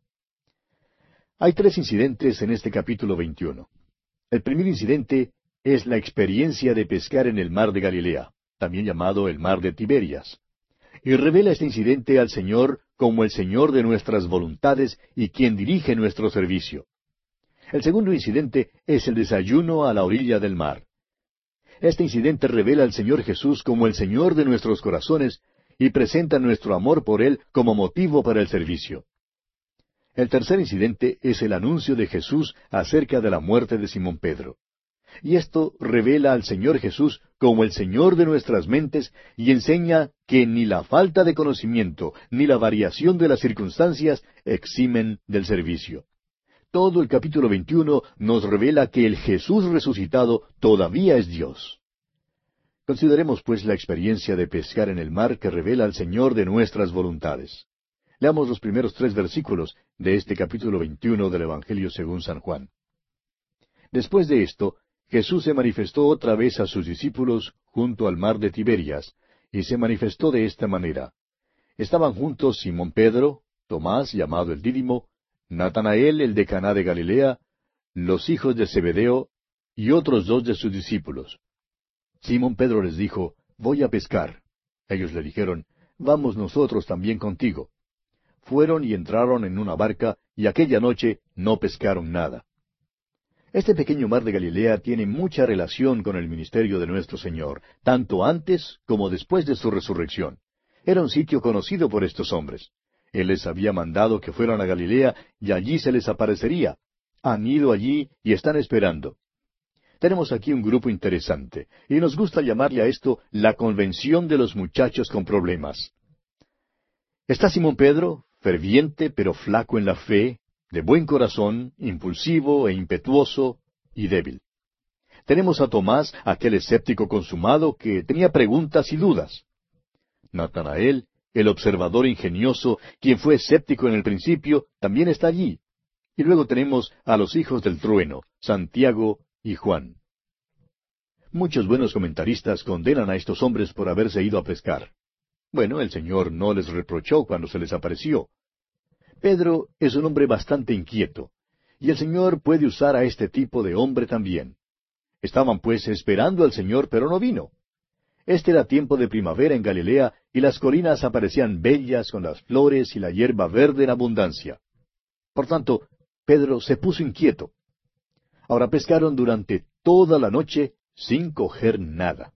Hay tres incidentes en este capítulo veintiuno. El primer incidente es la experiencia de pescar en el mar de Galilea, también llamado el mar de Tiberias. Y revela este incidente al Señor como el Señor de nuestras voluntades y quien dirige nuestro servicio. El segundo incidente es el desayuno a la orilla del mar. Este incidente revela al Señor Jesús como el Señor de nuestros corazones y presenta nuestro amor por Él como motivo para el servicio. El tercer incidente es el anuncio de Jesús acerca de la muerte de Simón Pedro. Y esto revela al Señor Jesús como el Señor de nuestras mentes y enseña que ni la falta de conocimiento ni la variación de las circunstancias eximen del servicio. Todo el capítulo veintiuno nos revela que el Jesús resucitado todavía es Dios. Consideremos pues la experiencia de pescar en el mar que revela al Señor de nuestras voluntades. Leamos los primeros tres versículos de este capítulo veintiuno del Evangelio según San Juan. Después de esto, Jesús se manifestó otra vez a sus discípulos junto al mar de Tiberias, y se manifestó de esta manera. Estaban juntos Simón Pedro, Tomás, llamado el Dídimo, Natanael, el de Caná de Galilea, los hijos de Zebedeo, y otros dos de sus discípulos. Simón Pedro les dijo, voy a pescar. Ellos le dijeron, vamos nosotros también contigo. Fueron y entraron en una barca, y aquella noche no pescaron nada. Este pequeño mar de Galilea tiene mucha relación con el ministerio de nuestro Señor, tanto antes como después de su resurrección. Era un sitio conocido por estos hombres. Él les había mandado que fueran a Galilea y allí se les aparecería. Han ido allí y están esperando. Tenemos aquí un grupo interesante, y nos gusta llamarle a esto la convención de los muchachos con problemas. Está Simón Pedro, ferviente pero flaco en la fe, de buen corazón, impulsivo e impetuoso y débil. Tenemos a Tomás, aquel escéptico consumado que tenía preguntas y dudas. Natanael, el observador ingenioso, quien fue escéptico en el principio, también está allí. Y luego tenemos a los hijos del trueno, Santiago y Juan. Muchos buenos comentaristas condenan a estos hombres por haberse ido a pescar. Bueno, el Señor no les reprochó cuando se les apareció. Pedro es un hombre bastante inquieto, y el Señor puede usar a este tipo de hombre también. Estaban pues esperando al Señor, pero no vino. Este era tiempo de primavera en Galilea, y las colinas aparecían bellas con las flores y la hierba verde en abundancia. Por tanto, Pedro se puso inquieto. Ahora pescaron durante toda la noche sin coger nada.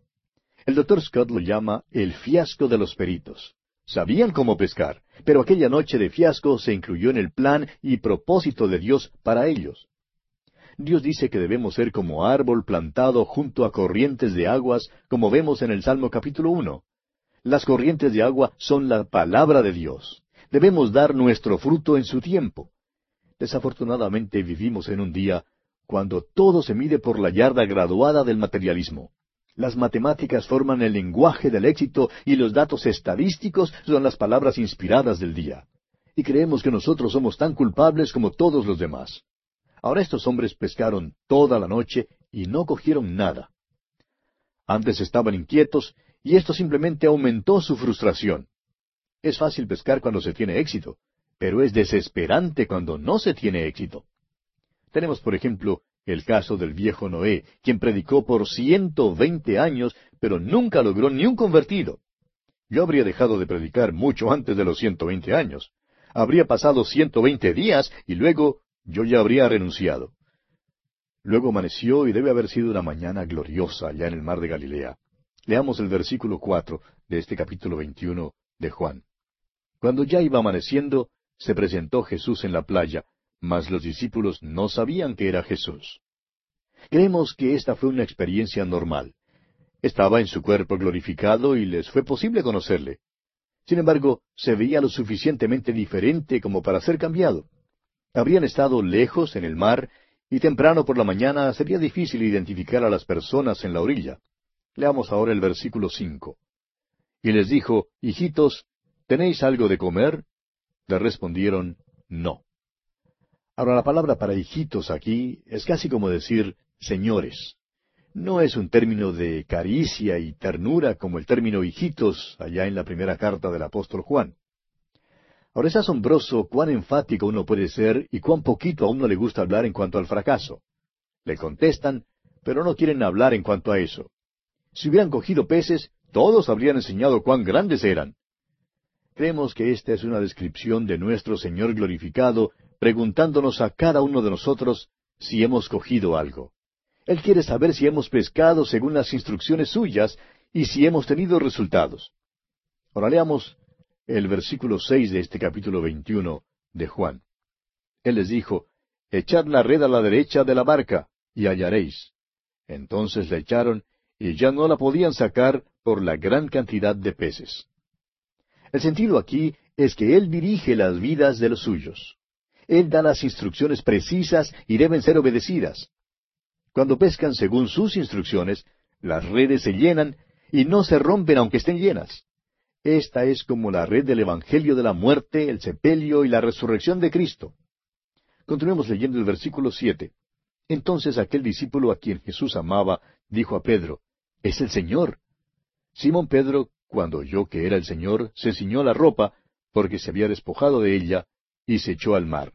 El doctor Scott lo llama el fiasco de los peritos. Sabían cómo pescar, pero aquella noche de fiasco se incluyó en el plan y propósito de Dios para ellos. Dios dice que debemos ser como árbol plantado junto a corrientes de aguas, como vemos en el Salmo capítulo uno. Las corrientes de agua son la palabra de Dios. Debemos dar nuestro fruto en su tiempo. Desafortunadamente vivimos en un día cuando todo se mide por la yarda graduada del materialismo. Las matemáticas forman el lenguaje del éxito y los datos estadísticos son las palabras inspiradas del día. Y creemos que nosotros somos tan culpables como todos los demás. Ahora estos hombres pescaron toda la noche y no cogieron nada. Antes estaban inquietos y esto simplemente aumentó su frustración. Es fácil pescar cuando se tiene éxito, pero es desesperante cuando no se tiene éxito. Tenemos, por ejemplo, el caso del viejo Noé, quien predicó por ciento veinte años, pero nunca logró ni un convertido. Yo habría dejado de predicar mucho antes de los ciento veinte años. Habría pasado ciento veinte días y luego yo ya habría renunciado. Luego amaneció y debe haber sido una mañana gloriosa allá en el mar de Galilea. Leamos el versículo cuatro de este capítulo veintiuno de Juan. Cuando ya iba amaneciendo, se presentó Jesús en la playa, mas los discípulos no sabían que era Jesús. Creemos que esta fue una experiencia normal. Estaba en su cuerpo glorificado y les fue posible conocerle. Sin embargo, se veía lo suficientemente diferente como para ser cambiado. Habrían estado lejos en el mar, y temprano por la mañana sería difícil identificar a las personas en la orilla. Leamos ahora el versículo cinco. Y les dijo, Hijitos, ¿tenéis algo de comer? Le respondieron, No. Ahora la palabra para hijitos aquí es casi como decir señores. No es un término de caricia y ternura como el término hijitos allá en la primera carta del apóstol Juan. Ahora es asombroso cuán enfático uno puede ser y cuán poquito a uno le gusta hablar en cuanto al fracaso. Le contestan, pero no quieren hablar en cuanto a eso. Si hubieran cogido peces, todos habrían enseñado cuán grandes eran. Creemos que esta es una descripción de nuestro Señor glorificado, preguntándonos a cada uno de nosotros si hemos cogido algo. Él quiere saber si hemos pescado según las instrucciones suyas y si hemos tenido resultados. Ahora leamos el versículo seis de este capítulo veintiuno de Juan. Él les dijo, Echad la red a la derecha de la barca, y hallaréis. Entonces la echaron, y ya no la podían sacar por la gran cantidad de peces. El sentido aquí es que Él dirige las vidas de los suyos. Él da las instrucciones precisas y deben ser obedecidas. Cuando pescan según sus instrucciones, las redes se llenan y no se rompen aunque estén llenas. Esta es como la red del Evangelio de la muerte, el sepelio y la resurrección de Cristo. Continuemos leyendo el versículo siete. Entonces aquel discípulo a quien Jesús amaba, dijo a Pedro, «Es el Señor». Simón Pedro, cuando oyó que era el Señor, se ciñó la ropa, porque se había despojado de ella, y se echó al mar.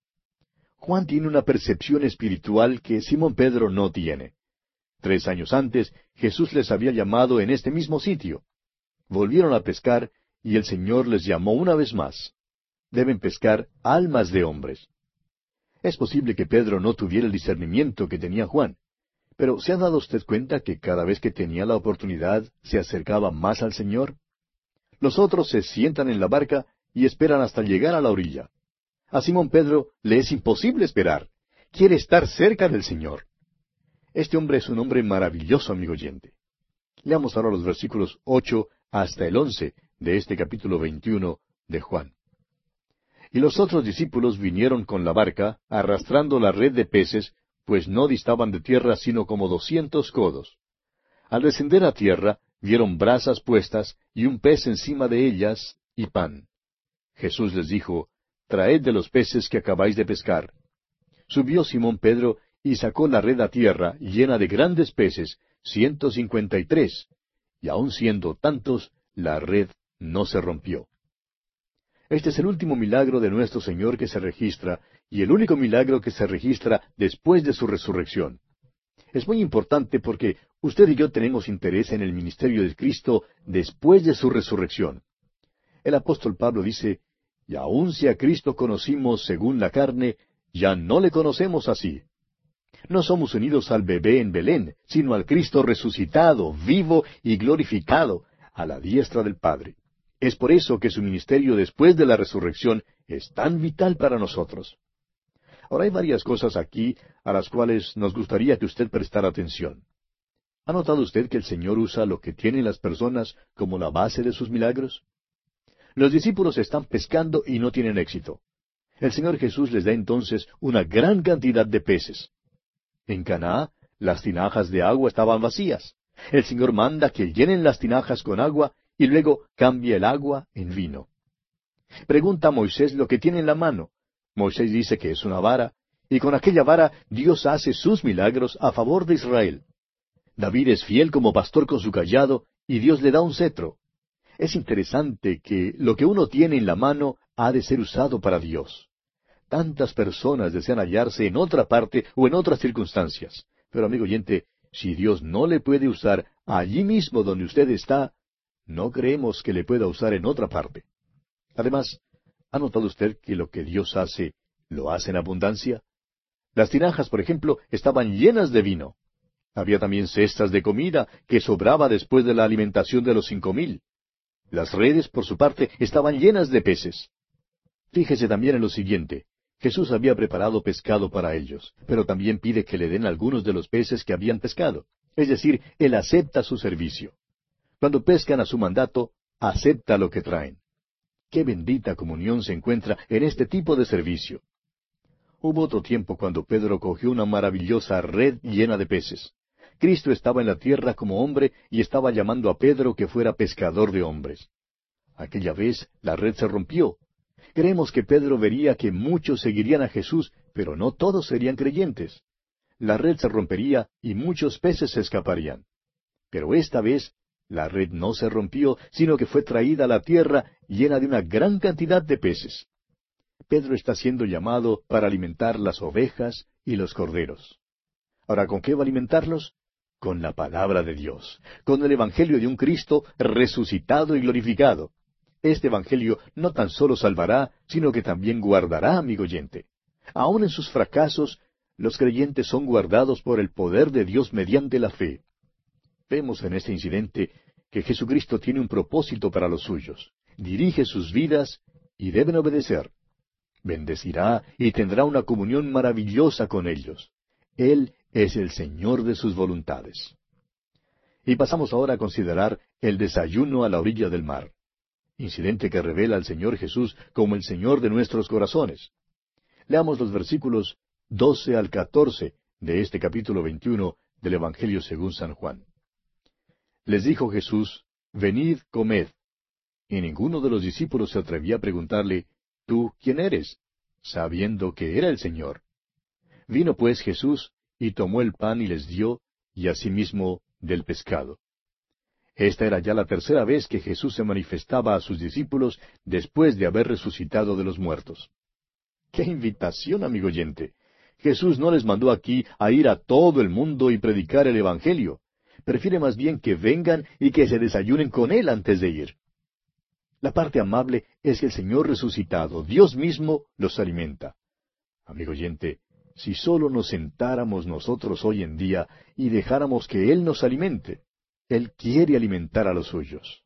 Juan tiene una percepción espiritual que Simón Pedro no tiene. Tres años antes, Jesús les había llamado en este mismo sitio. Volvieron a pescar, y el Señor les llamó una vez más. Deben pescar almas de hombres. Es posible que Pedro no tuviera el discernimiento que tenía Juan. Pero ¿se ha dado usted cuenta que cada vez que tenía la oportunidad se acercaba más al Señor? Los otros se sientan en la barca y esperan hasta llegar a la orilla. A Simón Pedro le es imposible esperar. Quiere estar cerca del Señor. Este hombre es un hombre maravilloso, amigo oyente. Leamos ahora los versículos ocho hasta el once de este capítulo veintiuno de Juan. Y los otros discípulos vinieron con la barca, arrastrando la red de peces, pues no distaban de tierra sino como doscientos codos. Al descender a tierra, vieron brasas puestas, y un pez encima de ellas, y pan. Jesús les dijo, Traed de los peces que acabáis de pescar. Subió Simón Pedro, y sacó la red a tierra, llena de grandes peces, ciento cincuenta y tres, y aun siendo tantos, la red no se rompió. Este es el último milagro de nuestro Señor que se registra, y el único milagro que se registra después de su resurrección. Es muy importante porque usted y yo tenemos interés en el ministerio de Cristo después de su resurrección. El apóstol Pablo dice, y aun si a Cristo conocimos según la carne, ya no le conocemos así. No somos unidos al bebé en Belén, sino al Cristo resucitado, vivo y glorificado, a la diestra del Padre. Es por eso que su ministerio después de la resurrección es tan vital para nosotros. Ahora hay varias cosas aquí a las cuales nos gustaría que usted prestara atención. ¿Ha notado usted que el Señor usa lo que tienen las personas como la base de sus milagros? Los discípulos están pescando y no tienen éxito. El Señor Jesús les da entonces una gran cantidad de peces. En Caná, las tinajas de agua estaban vacías. El Señor manda que llenen las tinajas con agua y luego cambia el agua en vino. Pregunta a Moisés lo que tiene en la mano. Moisés dice que es una vara, y con aquella vara Dios hace sus milagros a favor de Israel. David es fiel como pastor con su cayado, y Dios le da un cetro. Es interesante que lo que uno tiene en la mano ha de ser usado para Dios. Tantas personas desean hallarse en otra parte o en otras circunstancias. Pero, amigo oyente, si Dios no le puede usar allí mismo donde usted está, no creemos que le pueda usar en otra parte. Además, ¿Ha notado usted que lo que Dios hace, lo hace en abundancia? Las tinajas, por ejemplo, estaban llenas de vino. Había también cestas de comida que sobraba después de la alimentación de los cinco mil. Las redes, por su parte, estaban llenas de peces. Fíjese también en lo siguiente. Jesús había preparado pescado para ellos, pero también pide que le den algunos de los peces que habían pescado. Es decir, Él acepta su servicio. Cuando pescan a su mandato, acepta lo que traen. Qué bendita comunión se encuentra en este tipo de servicio. Hubo otro tiempo cuando Pedro cogió una maravillosa red llena de peces. Cristo estaba en la tierra como hombre y estaba llamando a Pedro que fuera pescador de hombres. Aquella vez la red se rompió. Creemos que Pedro vería que muchos seguirían a Jesús, pero no todos serían creyentes. La red se rompería y muchos peces se escaparían. Pero esta vez la red no se rompió, sino que fue traída a la tierra llena de una gran cantidad de peces. Pedro está siendo llamado para alimentar las ovejas y los corderos. Ahora, ¿con qué va a alimentarlos? Con la palabra de Dios, con el Evangelio de un Cristo resucitado y glorificado. Este Evangelio no tan solo salvará, sino que también guardará, amigo oyente. Aun en sus fracasos, los creyentes son guardados por el poder de Dios mediante la fe. Vemos en este incidente que Jesucristo tiene un propósito para los suyos. Dirige sus vidas y deben obedecer. Bendecirá y tendrá una comunión maravillosa con ellos. Él es el Señor de sus voluntades. Y pasamos ahora a considerar el desayuno a la orilla del mar. Incidente que revela al Señor Jesús como el Señor de nuestros corazones. Leamos los versículos doce al catorce de este capítulo veintiuno del Evangelio según San Juan. Les dijo Jesús, venid, comed. Y ninguno de los discípulos se atrevía a preguntarle, ¿tú quién eres?, sabiendo que era el Señor. Vino pues Jesús, y tomó el pan y les dio, y asimismo del pescado. Esta era ya la tercera vez que Jesús se manifestaba a sus discípulos después de haber resucitado de los muertos. ¡Qué invitación, amigo oyente! Jesús no les mandó aquí a ir a todo el mundo y predicar el Evangelio. Prefiere más bien que vengan y que se desayunen con Él antes de ir. La parte amable es que el Señor resucitado, Dios mismo, los alimenta. Amigo oyente, si solo nos sentáramos nosotros hoy en día y dejáramos que Él nos alimente, Él quiere alimentar a los suyos.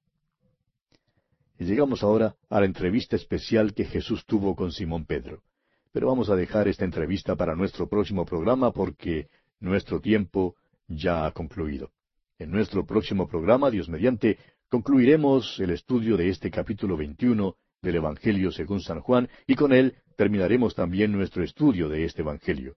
Y llegamos ahora a la entrevista especial que Jesús tuvo con Simón Pedro. Pero vamos a dejar esta entrevista para nuestro próximo programa porque nuestro tiempo ya ha concluido. En nuestro próximo programa, Dios mediante, concluiremos el estudio de este capítulo veintiuno del Evangelio según San Juan, y con él terminaremos también nuestro estudio de este Evangelio.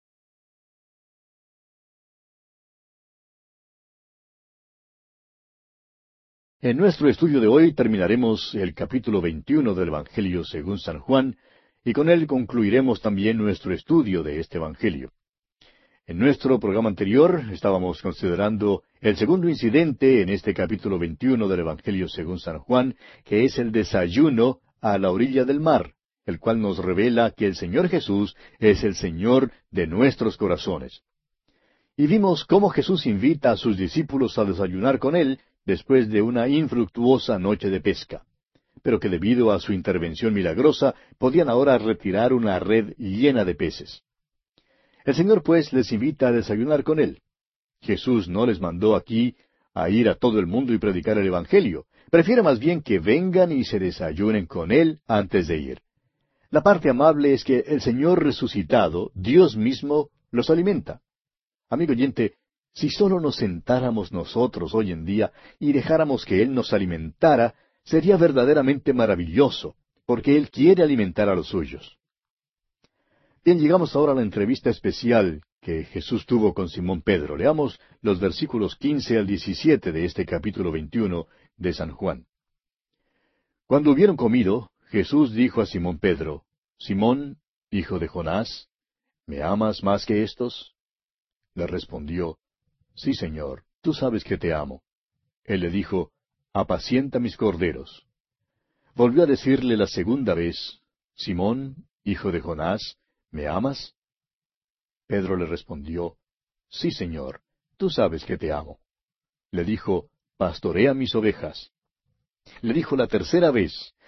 En nuestro estudio de hoy terminaremos el capítulo veintiuno del Evangelio según San Juan, y con él concluiremos también nuestro estudio de este Evangelio. En nuestro programa anterior estábamos considerando el segundo incidente en este capítulo veintiuno del Evangelio según San Juan, que es el desayuno a la orilla del mar, el cual nos revela que el Señor Jesús es el Señor de nuestros corazones. Y vimos cómo Jesús invita a sus discípulos a desayunar con Él después de una infructuosa noche de pesca, pero que debido a su intervención milagrosa podían ahora retirar una red llena de peces. El Señor pues les invita a desayunar con Él. Jesús no les mandó aquí a ir a todo el mundo y predicar el Evangelio. Prefiere más bien que vengan y se desayunen con Él antes de ir. La parte amable es que el Señor resucitado, Dios mismo, los alimenta. Amigo oyente, si solo nos sentáramos nosotros hoy en día y dejáramos que Él nos alimentara, sería verdaderamente maravilloso, porque Él quiere alimentar a los suyos. Bien, llegamos ahora a la entrevista especial que Jesús tuvo con Simón Pedro. Leamos los versículos quince al diecisiete de este capítulo veintiuno de San Juan. Cuando hubieron comido, Jesús dijo a Simón Pedro, Simón, hijo de Jonás, ¿me amas más que éstos? Le respondió, Sí, Señor, tú sabes que te amo. Él le dijo, Apacienta mis corderos. Volvió a decirle la segunda vez, Simón, hijo de Jonás, ¿me amas? Pedro le respondió, Sí, Señor, tú sabes que te amo. Le dijo, Pastorea mis ovejas. Le dijo la tercera vez,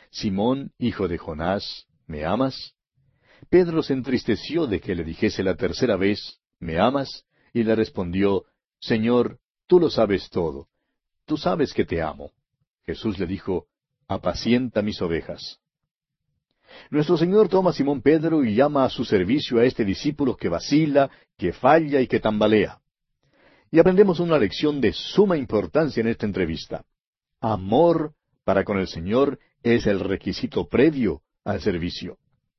Simón, hijo de Jonás, ¿me amas? Pedro se entristeció de que le dijese la tercera vez, ¿me amas? Y le respondió, Señor, tú lo sabes todo. Tú sabes que te amo. Jesús le dijo, apacienta mis ovejas. Nuestro Señor toma a Simón Pedro y llama a su servicio a este discípulo que vacila, que falla y que tambalea. Y aprendemos una lección de suma importancia en esta entrevista. Amor para con el Señor es el requisito previo al servicio.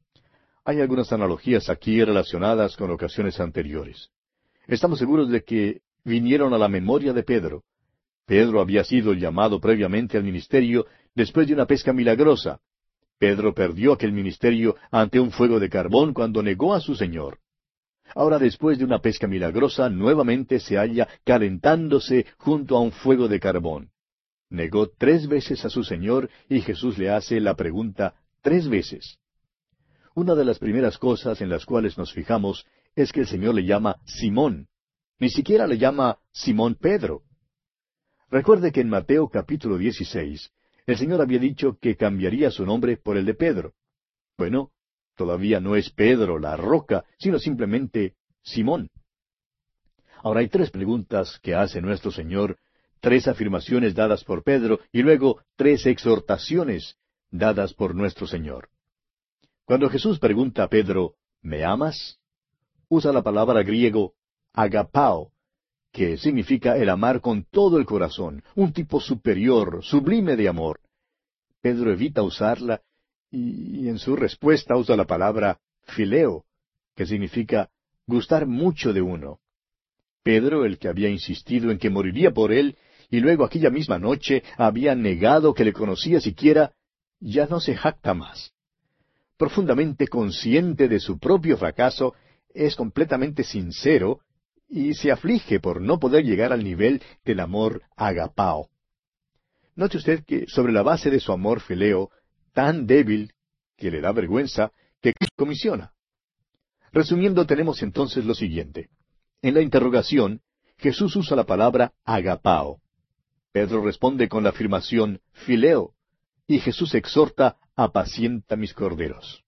Hay algunas analogías aquí relacionadas con ocasiones anteriores. Estamos seguros de que vinieron a la memoria de Pedro. Pedro había sido llamado previamente al ministerio después de una pesca milagrosa. Pedro perdió aquel ministerio ante un fuego de carbón cuando negó a su Señor. Ahora, después de una pesca milagrosa, nuevamente se halla calentándose junto a un fuego de carbón. Negó tres veces a su Señor y Jesús le hace la pregunta tres veces. Una de las primeras cosas en las cuales nos fijamos es que el Señor le llama Simón. Ni siquiera le llama Simón Pedro. Recuerde que en Mateo capítulo dieciséis, el Señor había dicho que cambiaría su nombre por el de Pedro. Bueno, todavía no es Pedro la roca, sino simplemente Simón. Ahora hay tres preguntas que hace nuestro Señor, tres afirmaciones dadas por Pedro y luego tres exhortaciones dadas por nuestro Señor. Cuando Jesús pregunta a Pedro, ¿me amas?, usa la palabra griego agapao, que significa el amar con todo el corazón, un tipo superior, sublime de amor. Pedro evita usarla y, y en su respuesta usa la palabra fileo, que significa gustar mucho de uno. Pedro, el que había insistido en que moriría por él, y luego aquella misma noche había negado que le conocía siquiera, ya no se jacta más. Profundamente consciente de su propio fracaso, es completamente sincero y se aflige por no poder llegar al nivel del amor agapao. Note usted que sobre la base de su amor fileo, tan débil que le da vergüenza, que Cristo comisiona. Resumiendo, tenemos entonces lo siguiente. En la interrogación, Jesús usa la palabra agapao. Pedro responde con la afirmación fileo, y Jesús exhorta, apacienta mis corderos.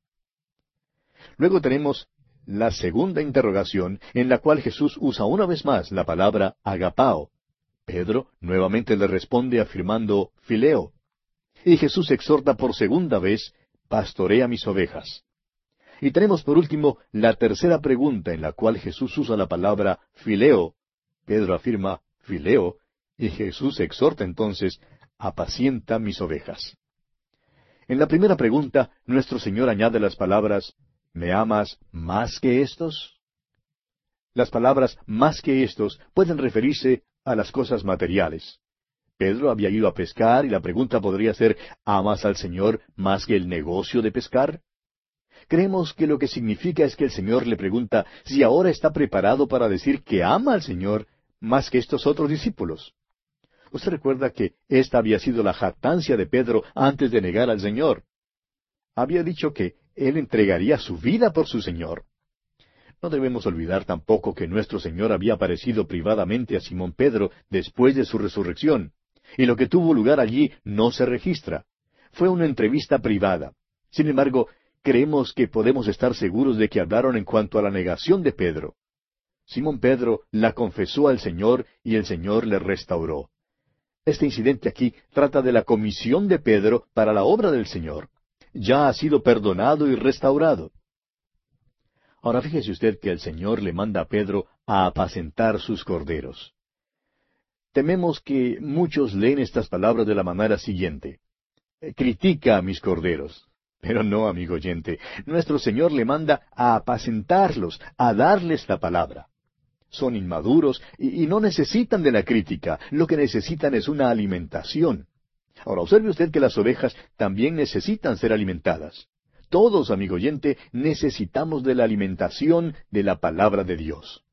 Luego tenemos la segunda interrogación, en la cual Jesús usa una vez más la palabra agapao. Pedro nuevamente le responde afirmando fileo. Y Jesús exhorta por segunda vez, pastorea mis ovejas. Y tenemos por último la tercera pregunta en la cual Jesús usa la palabra fileo. Pedro afirma fileo, y Jesús exhorta entonces, apacienta mis ovejas. En la primera pregunta, nuestro Señor añade las palabras, ¿me amas más que estos? Las palabras más que estos pueden referirse a las cosas materiales. Pedro había ido a pescar y la pregunta podría ser, ¿amas al Señor más que el negocio de pescar? Creemos que lo que significa es que el Señor le pregunta si ahora está preparado para decir que ama al Señor más que estos otros discípulos. Usted recuerda que esta había sido la jactancia de Pedro antes de negar al Señor. Había dicho que él entregaría su vida por su Señor. No debemos olvidar tampoco que nuestro Señor había aparecido privadamente a Simón Pedro después de su resurrección, y lo que tuvo lugar allí no se registra. Fue una entrevista privada. Sin embargo, creemos que podemos estar seguros de que hablaron en cuanto a la negación de Pedro. Simón Pedro la confesó al Señor y el Señor le restauró. Este incidente aquí trata de la comisión de Pedro para la obra del Señor. Ya ha sido perdonado y restaurado. Ahora fíjese usted que el Señor le manda a Pedro a apacentar sus corderos. Tememos que muchos leen estas palabras de la manera siguiente. Critica a mis corderos. Pero no, amigo oyente, nuestro Señor le manda a apacentarlos, a darles la palabra. Son inmaduros y, y no necesitan de la crítica, lo que necesitan es una alimentación. Ahora, observe usted que las ovejas también necesitan ser alimentadas. Todos, amigo oyente, necesitamos de la alimentación de la palabra de Dios.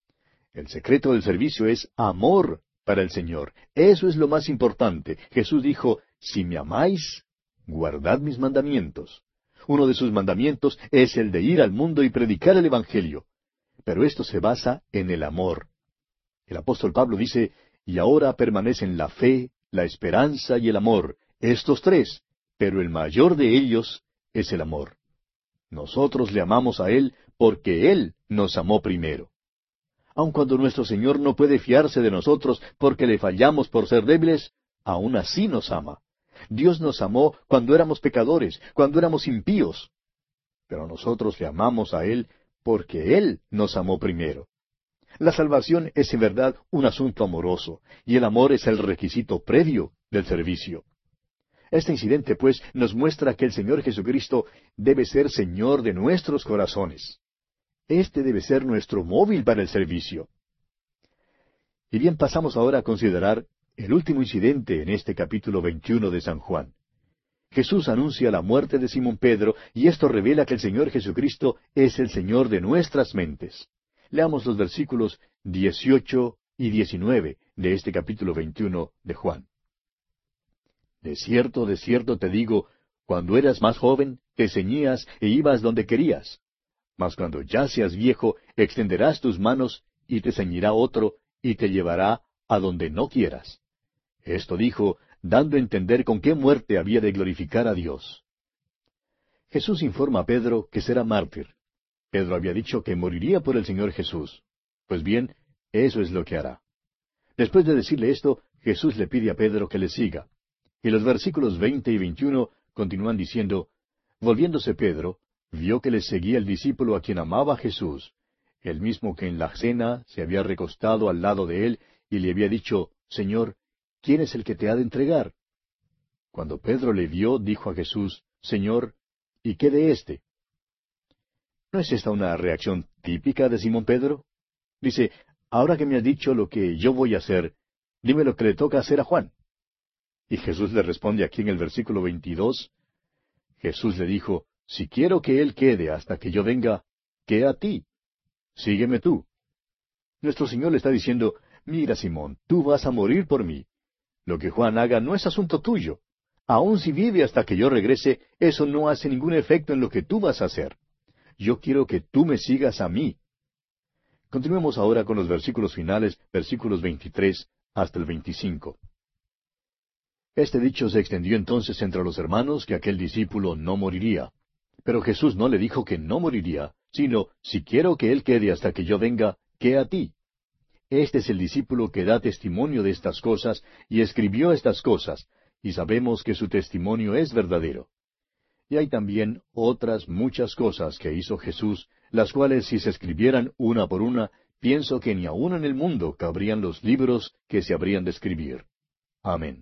El secreto del servicio es amor para el Señor. Eso es lo más importante. Jesús dijo, si me amáis, guardad mis mandamientos. Uno de sus mandamientos es el de ir al mundo y predicar el Evangelio. Pero esto se basa en el amor. El apóstol Pablo dice, y ahora permanecen la fe, la esperanza y el amor, estos tres, pero el mayor de ellos es el amor. Nosotros le amamos a Él porque Él nos amó primero. Aun cuando nuestro Señor no puede fiarse de nosotros porque le fallamos por ser débiles, aún así nos ama. Dios nos amó cuando éramos pecadores, cuando éramos impíos. Pero nosotros le amamos a Él porque Él nos amó primero. La salvación es en verdad un asunto amoroso, y el amor es el requisito previo del servicio. Este incidente, pues, nos muestra que el Señor Jesucristo debe ser Señor de nuestros corazones. Este debe ser nuestro móvil para el servicio. Y bien, pasamos ahora a considerar el último incidente en este capítulo veintiuno de San Juan. Jesús anuncia la muerte de Simón Pedro, y esto revela que el Señor Jesucristo es el Señor de nuestras mentes. Leamos los versículos dieciocho y diecinueve de este capítulo veintiuno de Juan. De cierto, de cierto te digo, cuando eras más joven, te ceñías e ibas donde querías. Mas cuando ya seas viejo, extenderás tus manos, y te ceñirá otro, y te llevará a donde no quieras. Esto dijo, dando a entender con qué muerte había de glorificar a Dios. Jesús informa a Pedro que será mártir. Pedro había dicho que moriría por el Señor Jesús. Pues bien, eso es lo que hará. Después de decirle esto, Jesús le pide a Pedro que le siga. Y los versículos veinte y veintiuno continúan diciendo, volviéndose Pedro, vio que le seguía el discípulo a quien amaba Jesús, el mismo que en la cena se había recostado al lado de él y le había dicho, Señor, ¿quién es el que te ha de entregar? Cuando Pedro le vio, dijo a Jesús, Señor, ¿y qué de éste? ¿No es esta una reacción típica de Simón Pedro? Dice, ahora que me has dicho lo que yo voy a hacer, dime lo que le toca hacer a Juan. Y Jesús le responde aquí en el versículo veintidós, Jesús le dijo, si quiero que él quede hasta que yo venga, ¿qué a ti? Sígueme tú. Nuestro Señor le está diciendo, mira Simón, tú vas a morir por mí. Lo que Juan haga no es asunto tuyo. Aun si vive hasta que yo regrese, eso no hace ningún efecto en lo que tú vas a hacer. Yo quiero que tú me sigas a mí. Continuemos ahora con los versículos finales, versículos veintitrés hasta el veinticinco. Este dicho se extendió entonces entre los hermanos que aquel discípulo no moriría. Pero Jesús no le dijo que no moriría, sino, si quiero que él quede hasta que yo venga, ¿qué a ti? Este es el discípulo que da testimonio de estas cosas, y escribió estas cosas, y sabemos que su testimonio es verdadero. Y hay también otras muchas cosas que hizo Jesús, las cuales si se escribieran una por una, pienso que ni aun en el mundo cabrían los libros que se habrían de escribir. Amén.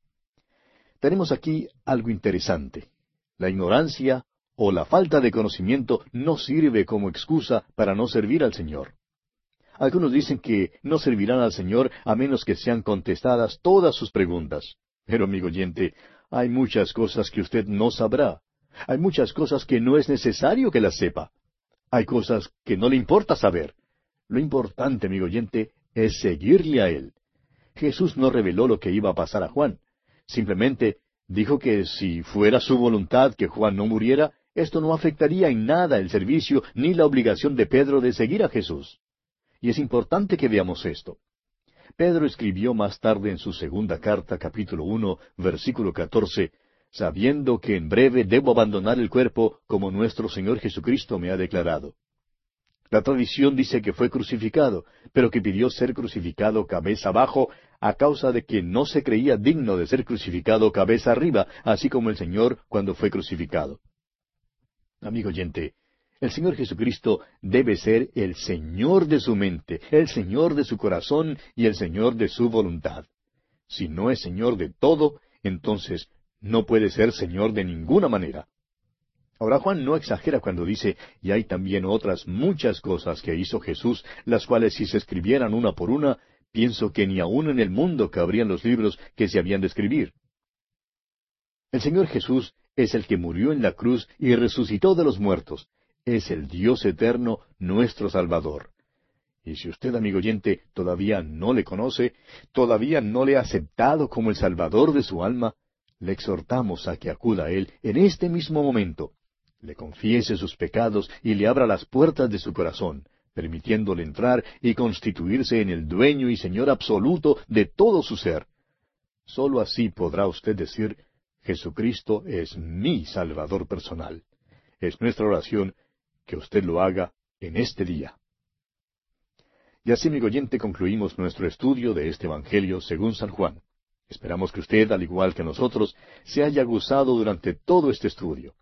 Tenemos aquí algo interesante. La ignorancia o la falta de conocimiento no sirve como excusa para no servir al Señor. Algunos dicen que no servirán al Señor a menos que sean contestadas todas sus preguntas. Pero, amigo oyente, hay muchas cosas que usted no sabrá. Hay muchas cosas que no es necesario que las sepa. Hay cosas que no le importa saber. Lo importante, amigo oyente, es seguirle a Él. Jesús no reveló lo que iba a pasar a Juan. Simplemente dijo que si fuera su voluntad que Juan no muriera, esto no afectaría en nada el servicio ni la obligación de Pedro de seguir a Jesús. Y es importante que veamos esto. Pedro escribió más tarde en su segunda carta, capítulo uno, versículo catorce, sabiendo que en breve debo abandonar el cuerpo como nuestro Señor Jesucristo me ha declarado. La tradición dice que fue crucificado, pero que pidió ser crucificado cabeza abajo a causa de que no se creía digno de ser crucificado cabeza arriba, así como el Señor cuando fue crucificado. Amigo oyente, el Señor Jesucristo debe ser el Señor de su mente, el Señor de su corazón y el Señor de su voluntad. Si no es Señor de todo, entonces no puede ser Señor de ninguna manera. Ahora Juan no exagera cuando dice, y hay también otras muchas cosas que hizo Jesús, las cuales si se escribieran una por una, pienso que ni aun en el mundo cabrían los libros que se habían de escribir. El Señor Jesús es el que murió en la cruz y resucitó de los muertos. Es el Dios eterno, nuestro Salvador. Y si usted, amigo oyente, todavía no le conoce, todavía no le ha aceptado como el Salvador de su alma, le exhortamos a que acuda a Él en este mismo momento, le confiese sus pecados y le abra las puertas de su corazón, permitiéndole entrar y constituirse en el dueño y Señor absoluto de todo su ser. Sólo así podrá usted decir, Jesucristo es mi Salvador personal. Es nuestra oración que usted lo haga en este día. Y así, amigo oyente, concluimos nuestro estudio de este Evangelio según San Juan. Esperamos que usted, al igual que nosotros, se haya gozado durante todo este estudio.